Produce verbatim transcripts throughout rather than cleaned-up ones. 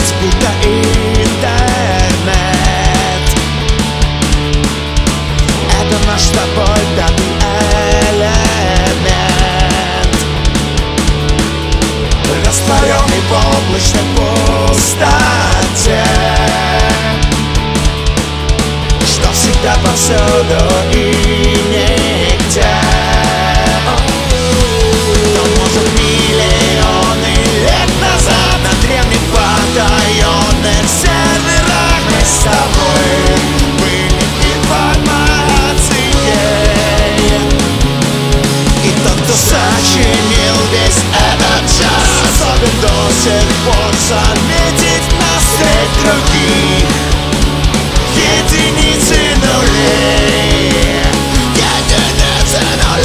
жить, будто интернет. Это наш с тобой пятый элемент, растворенный в облачной пустоте, что всегда повсюду и нигде. Но может миллионы лет назад на древних потаенных серверах мы с тобой были информацией. И тот, кто сочинил весь этот час, способен до сих пор заметить нас средь других единицы нулей. Единицы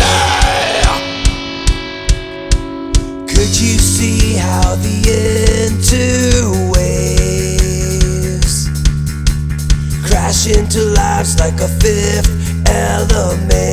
нулей. Could you see how the interwaves crash into lives like a fifth element?